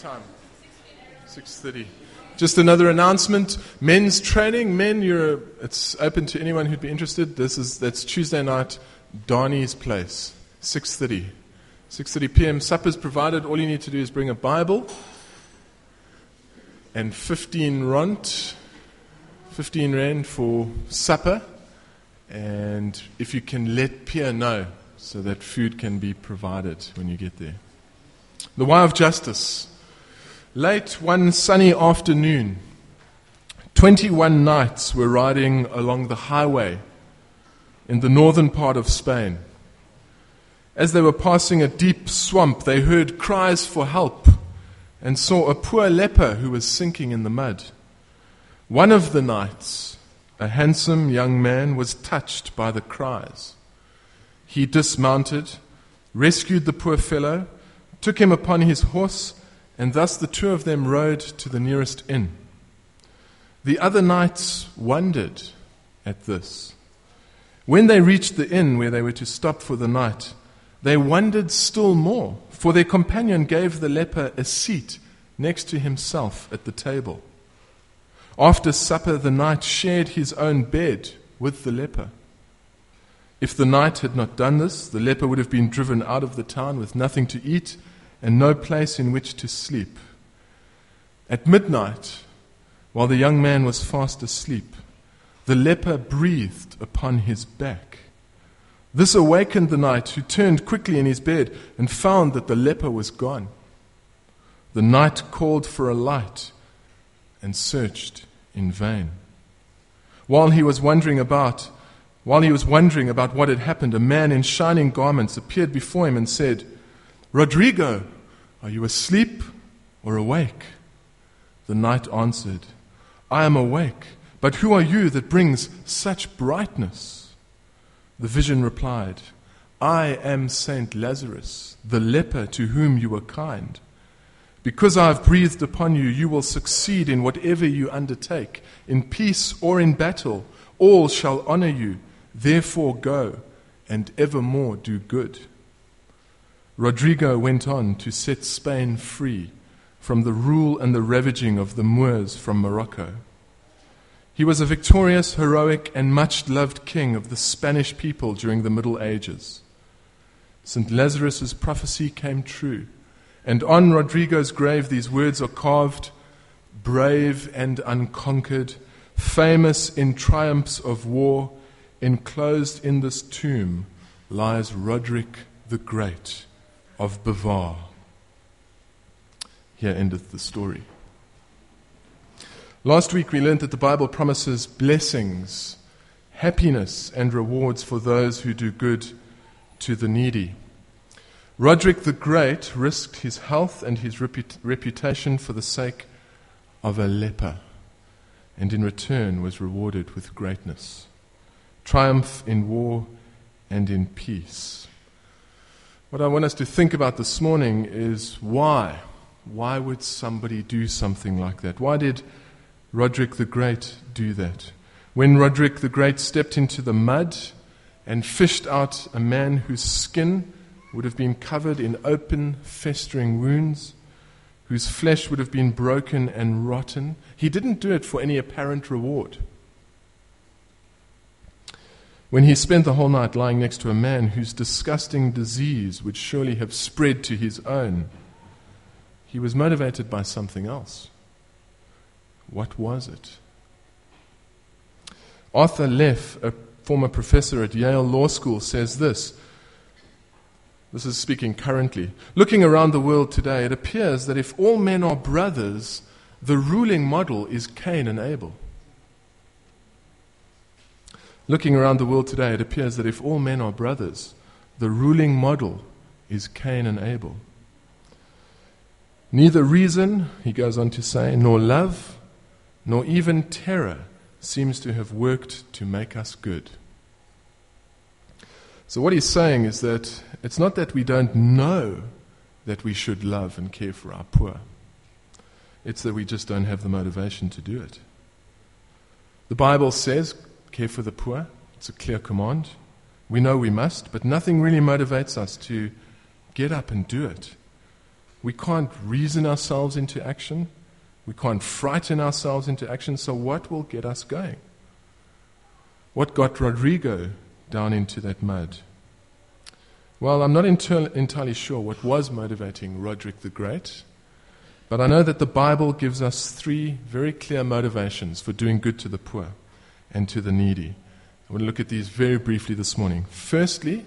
time? 6:30. Just another announcement. Men's training. Men, it's open to anyone who'd be interested. That's Tuesday night, Darnie's place, 6:30. 6:30 p.m. Supper's provided. All you need to do is bring a Bible and 15 rand for supper. And if you can let Pierre know so that food can be provided when you get there. The Why of Justice. Late one sunny afternoon, 21 knights were riding along the highway in the northern part of Spain. As they were passing a deep swamp, they heard cries for help and saw a poor leper who was sinking in the mud. One of the knights, a handsome young man, was touched by the cries. He dismounted, rescued the poor fellow, took him upon his horse, and thus the two of them rode to the nearest inn. The other knights wondered at this. When they reached the inn where they were to stop for the night, they wondered still more, for their companion gave the leper a seat next to himself at the table. After supper, the knight shared his own bed with the leper. If the knight had not done this, the leper would have been driven out of the town with nothing to eat and no place in which to sleep. At midnight, while the young man was fast asleep, the leper breathed upon his back. This awakened the knight, who turned quickly in his bed and found that the leper was gone. The knight called for a light and searched in vain. While he was wondering about what had happened, a man in shining garments appeared before him and said, "Rodrigo, are you asleep or awake?" The knight answered, "I am awake, but who are you that brings such brightness?" The vision replied, "I am Saint Lazarus, the leper to whom you were kind. Because I have breathed upon you, you will succeed in whatever you undertake. In peace or in battle, all shall honor you. Therefore go and evermore do good." Rodrigo went on to set Spain free from the rule and the ravaging of the Moors from Morocco. He was a victorious, heroic, and much-loved king of the Spanish people during the Middle Ages. St. Lazarus' prophecy came true, and on Rodrigo's grave these words are carved: "Brave and unconquered, famous in triumphs of war, enclosed in this tomb lies Roderick the Great of Bivar." Here endeth the story. Last week we learned that the Bible promises blessings, happiness, and rewards for those who do good to the needy. Roderick the Great risked his health and his reputation for the sake of a leper, and in return was rewarded with greatness, triumph in war and in peace. What I want us to think about this morning is why. Why would somebody do something like that? Why did Roderick the Great do that? When Roderick the Great stepped into the mud and fished out a man whose skin would have been covered in open, festering wounds, whose flesh would have been broken and rotten, he didn't do it for any apparent reward. When he spent the whole night lying next to a man whose disgusting disease would surely have spread to his own, he was motivated by something else. What was it? Arthur Leff, a former professor at Yale Law School, says this. This is speaking currently. Looking around the world today, it appears that if all men are brothers, the ruling model is Cain and Abel. Looking around the world today, it appears that if all men are brothers, the ruling model is Cain and Abel. Neither reason, he goes on to say, nor love, nor even terror seems to have worked to make us good. So what he's saying is that it's not that we don't know that we should love and care for our poor. It's that we just don't have the motivation to do it. The Bible says, care for the poor. It's a clear command. We know we must, but nothing really motivates us to get up and do it. We can't reason ourselves into action. We can't frighten ourselves into action. So what will get us going? What got Rodrigo down into that mud? Well, I'm not entirely sure what was motivating Roderick the Great, but I know that the Bible gives us 3 very clear motivations for doing good to the poor and to the needy. I want to look at these very briefly this morning. Firstly,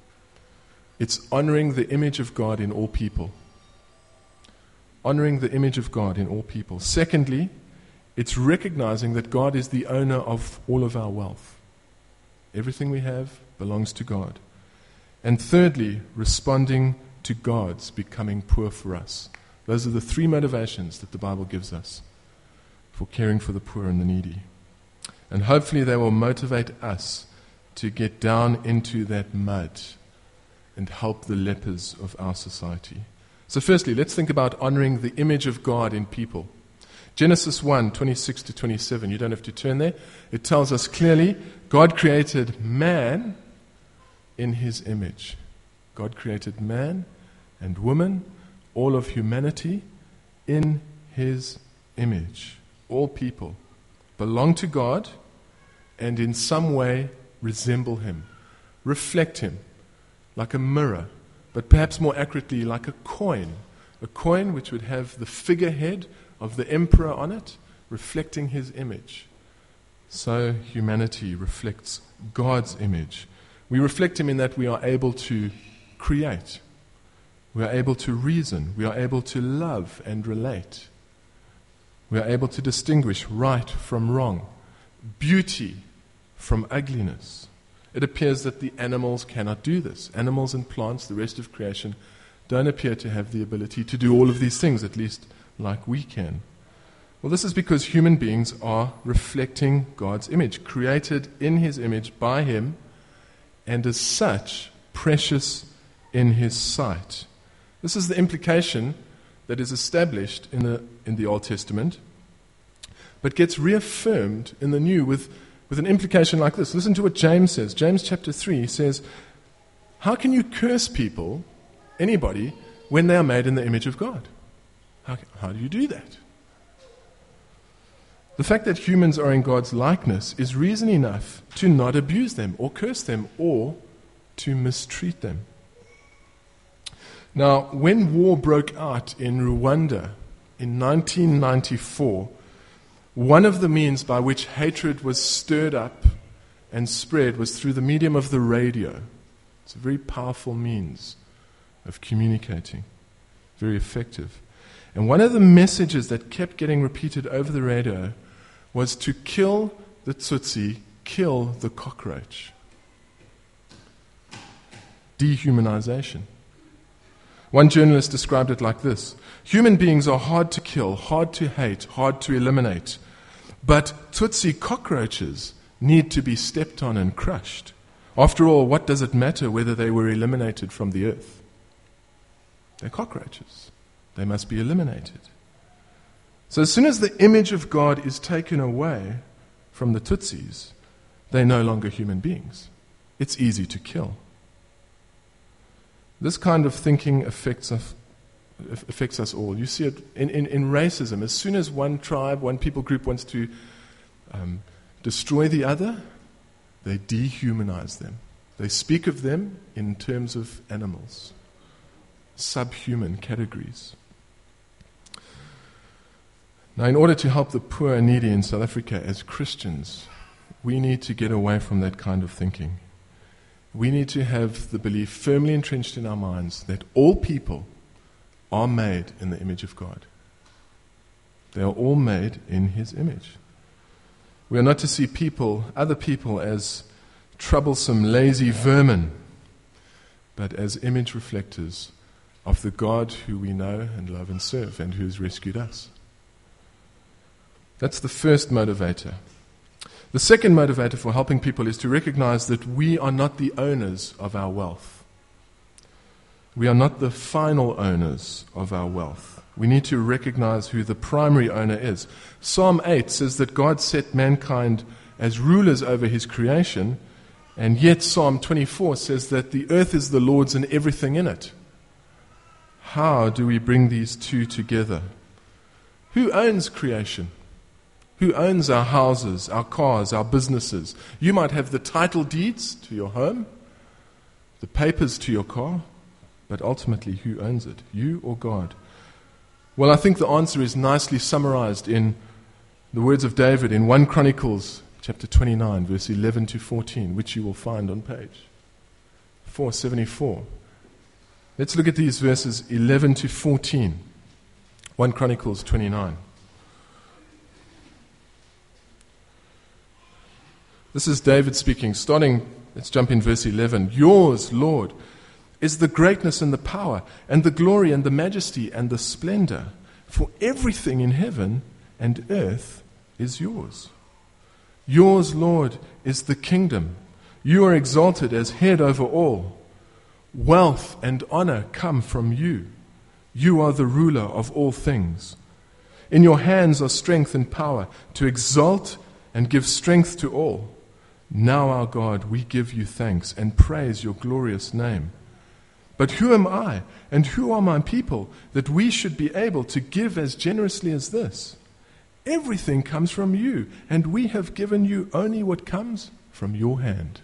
it's honoring the image of God in all people. Honoring the image of God in all people. Secondly, it's recognizing that God is the owner of all of our wealth. Everything we have belongs to God. And thirdly, responding to God's becoming poor for us. Those are the 3 motivations that the Bible gives us for caring for the poor and the needy. And hopefully they will motivate us to get down into that mud and help the lepers of our society. So firstly, let's think about honoring the image of God in people. Genesis 1, 26 to 27, you don't have to turn there. It tells us clearly, God created man in his image. God created man and woman, all of humanity, in his image. All people belong to God and in some way resemble him, reflect him, like a mirror, but perhaps more accurately like a coin which would have the figurehead of the emperor on it, reflecting his image. So humanity reflects God's image. We reflect him in that we are able to create. We are able to reason. We are able to love and relate. We are able to distinguish right from wrong, beauty from ugliness. It appears that the animals cannot do this. Animals and plants, the rest of creation, don't appear to have the ability to do all of these things, at least like we can. Well, this is because human beings are reflecting God's image, created in his image by him, and as such, precious in his sight. This is the implication that is established in the Old Testament, but gets reaffirmed in the New with an implication like this. Listen to what James says. James chapter 3 says, how can you curse people, anybody, when they are made in the image of God? How do you do that? The fact that humans are in God's likeness is reason enough to not abuse them or curse them or to mistreat them. Now, when war broke out in Rwanda in 1994, one of the means by which hatred was stirred up and spread was through the medium of the radio. It's a very powerful means of communicating, very effective. And one of the messages that kept getting repeated over the radio was to kill the Tutsi, kill the cockroach. Dehumanization. One journalist described it like this: human beings are hard to kill, hard to hate, hard to eliminate. But Tutsi cockroaches need to be stepped on and crushed. After all, what does it matter whether they were eliminated from the earth? They're cockroaches. They must be eliminated. So as soon as the image of God is taken away from the Tutsis, they're no longer human beings. It's easy to kill. This kind of thinking affects us all. You see it in racism. As soon as one tribe, one people group wants to destroy the other, they dehumanize them. They speak of them in terms of animals, subhuman categories. Now, in order to help the poor and needy in South Africa as Christians, we need to get away from that kind of thinking. We need to have the belief firmly entrenched in our minds that all people are made in the image of God. They are all made in his image. We are not to see other people as troublesome, lazy vermin, but as image reflectors of the God who we know and love and serve and who has rescued us. That's the first motivator. The second motivator for helping people is to recognize that we are not the owners of our wealth. We are not the final owners of our wealth. We need to recognize who the primary owner is. Psalm 8 says that God set mankind as rulers over his creation, and yet Psalm 24 says that the earth is the Lord's and everything in it. how do we bring these two together? Who owns creation? Who owns our houses, our cars, our businesses? You might have the title deeds to your home, the papers to your car, but ultimately, who owns it? You or God? Well, I think the answer is nicely summarized in the words of David in 1 Chronicles chapter 29, verse 11 to 14, which you will find on page 474. Let's look at these verses 11 to 14. 1 Chronicles 29. This is David speaking, let's jump in verse 11. Yours, Lord, is the greatness and the power and the glory and the majesty and the splendor, for everything in heaven and earth is yours. Yours, Lord, is the kingdom. You are exalted as head over all. Wealth and honor come from you. You are the ruler of all things. In your hands are strength and power to exalt and give strength to all. Now, our God, we give you thanks and praise your glorious name. But who am I and who are my people that we should be able to give as generously as this? Everything comes from you, and we have given you only what comes from your hand.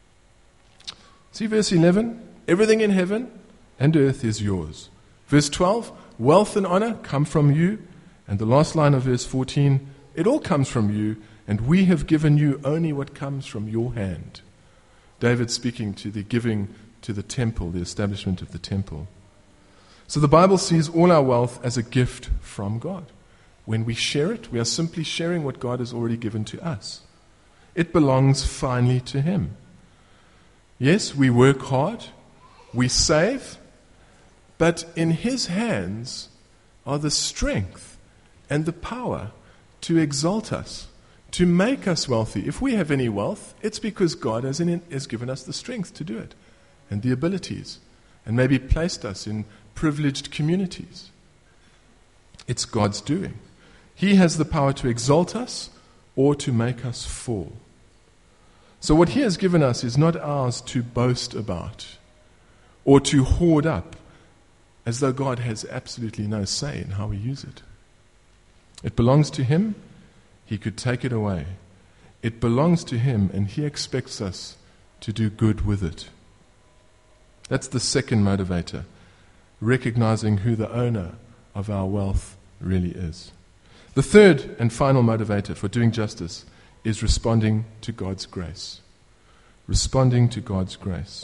See verse 11? Everything in heaven and earth is yours. Verse 12, wealth and honor come from you. And the last line of verse 14, it all comes from you, and we have given you only what comes from your hand. David speaking to the giving to the temple, the establishment of the temple. So the Bible sees all our wealth as a gift from God. When we share it, we are simply sharing what God has already given to us. It belongs finally to Him. Yes, we work hard, we save, but in His hands are the strength and the power to exalt us, to make us wealthy. If we have any wealth, it's because God has given us the strength to do it, and the abilities, and maybe placed us in privileged communities. It's God's doing. He has the power to exalt us or to make us fall. So what He has given us is not ours to boast about or to hoard up, as though God has absolutely no say in how we use it. It belongs to Him. He could take it away. It belongs to Him, and He expects us to do good with it. That's the second motivator, recognizing who the owner of our wealth really is. The third and final motivator for doing justice is responding to God's grace. Responding to God's grace.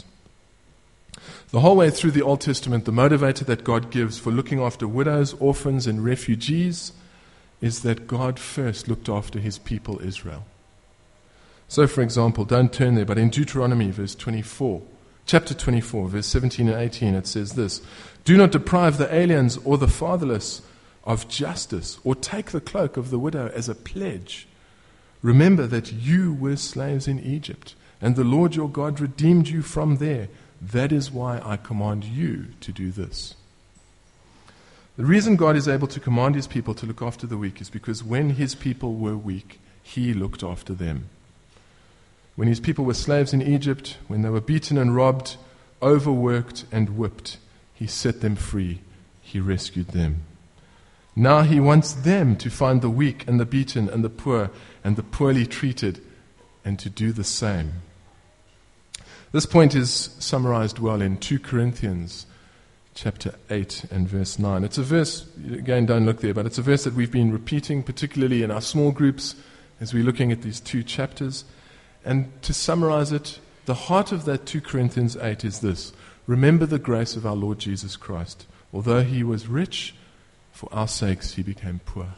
The whole way through the Old Testament, the motivator that God gives for looking after widows, orphans, and refugees is that God first looked after His people Israel. So, for example, don't turn there, but in Deuteronomy chapter 24, verse 17 and 18, it says this: Do not deprive the aliens or the fatherless of justice, or take the cloak of the widow as a pledge. Remember that you were slaves in Egypt, and the Lord your God redeemed you from there. That is why I command you to do this. The reason God is able to command His people to look after the weak is because when His people were weak, He looked after them. When His people were slaves in Egypt, when they were beaten and robbed, overworked and whipped, He set them free. He rescued them. Now He wants them to find the weak and the beaten and the poor and the poorly treated and to do the same. This point is summarized well in 2 Corinthians chapter 8 and verse 9. It's a verse, again, don't look there, but it's a verse that we've been repeating, particularly in our small groups as we're looking at these two chapters. And to summarize it, the heart of that 2 Corinthians 8 is this: remember the grace of our Lord Jesus Christ. Although He was rich, for our sakes He became poor.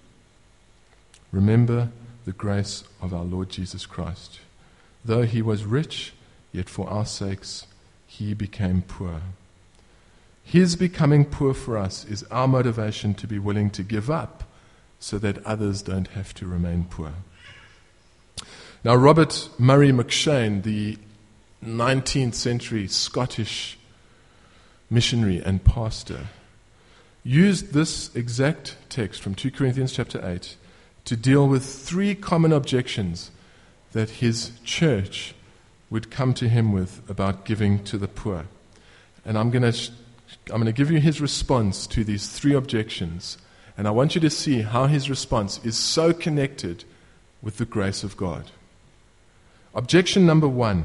Remember the grace of our Lord Jesus Christ. Though He was rich, yet for our sakes He became poor. His becoming poor for us is our motivation to be willing to give up so that others don't have to remain poor. Now, Robert Murray McCheyne, the 19th century Scottish missionary and pastor, used this exact text from 2 Corinthians chapter 8 to deal with three common objections that his church would come to him with about giving to the poor. And I'm going to I'm going to give you his response to these three objections, and I want you to see how his response is so connected with the grace of God. Objection number 1.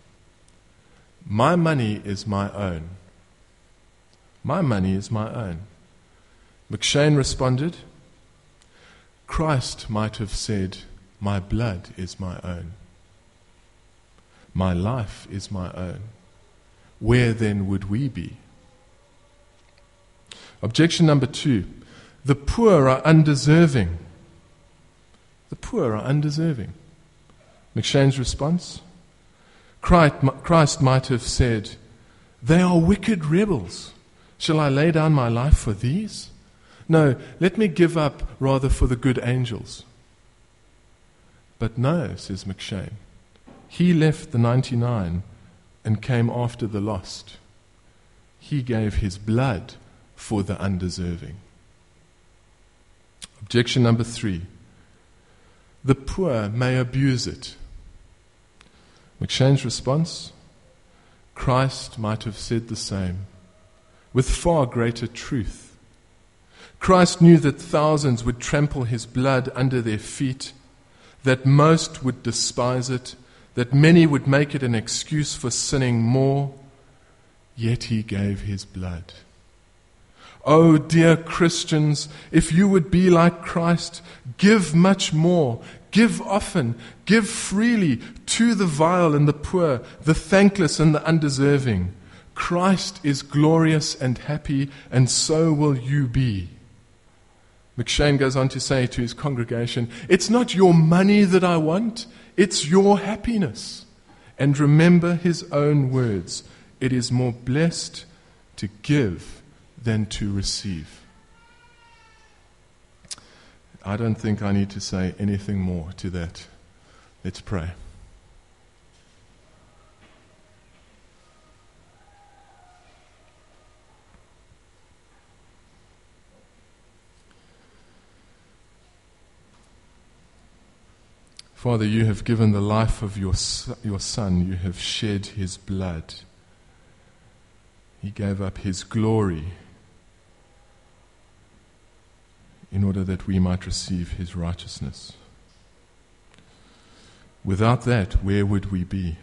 My money is my own. My money is my own. McShane responded, Christ might have said, my blood is my own. My life is my own. Where then would we be? Objection number 2. The poor are undeserving. The poor are undeserving. McShane's response? Christ might have said, they are wicked rebels. Shall I lay down my life for these? No, let me give up rather for the good angels. But no, says McShane, he left the 99 and came after the lost. He gave his blood for the undeserving. Objection number 3. The poor may abuse it. McShane's response? Christ might have said the same, with far greater truth. Christ knew that thousands would trample his blood under their feet, that most would despise it, that many would make it an excuse for sinning more, yet he gave his blood. Oh, dear Christians, if you would be like Christ, give much more, give often, give freely to the vile and the poor, the thankless and the undeserving. Christ is glorious and happy, and so will you be. McShane goes on to say to his congregation, it's not your money that I want, it's your happiness. And remember his own words, it is more blessed to give than to receive. I don't think I need to say anything more to that. Let's pray. Father, you have given the life of your Son. You have shed his blood. He gave up his glory in order that we might receive his righteousness. Without that, where would we be?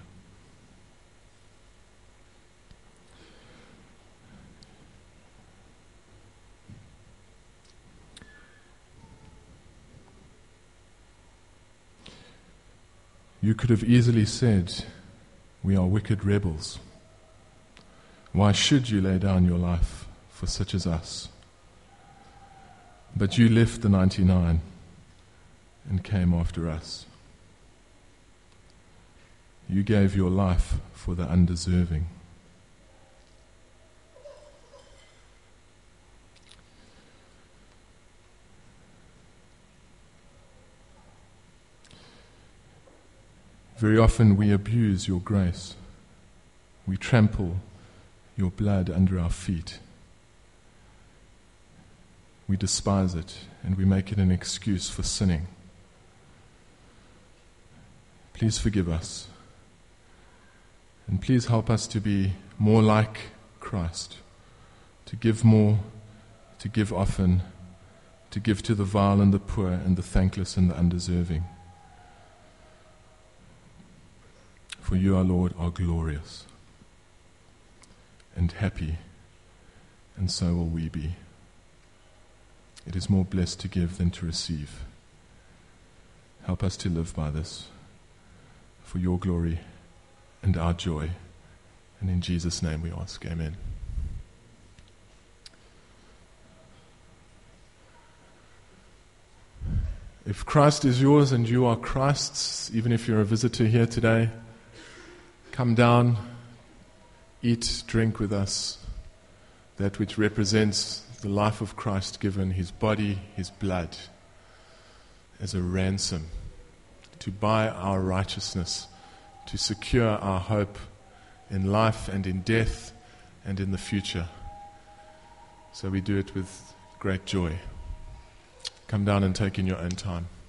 You could have easily said, we are wicked rebels. Why should you lay down your life for such as us? But you left the 99 and came after us. You gave your life for the undeserving. Very often we abuse your grace. We trample your blood under our feet. We despise it and we make it an excuse for sinning. Please forgive us. And please help us to be more like Christ, to give more, to give often, to give to the vile and the poor and the thankless and the undeserving. For you, our Lord, are glorious and happy, and so will we be. It is more blessed to give than to receive. Help us to live by this, for your glory and our joy. And in Jesus' name we ask, amen. If Christ is yours and you are Christ's, even if you're a visitor here today, come down, eat, drink with us, that which represents the life of Christ given, his body, his blood, as a ransom, to buy our righteousness, to secure our hope in life and in death and in the future. So we do it with great joy. Come down and take in your own time.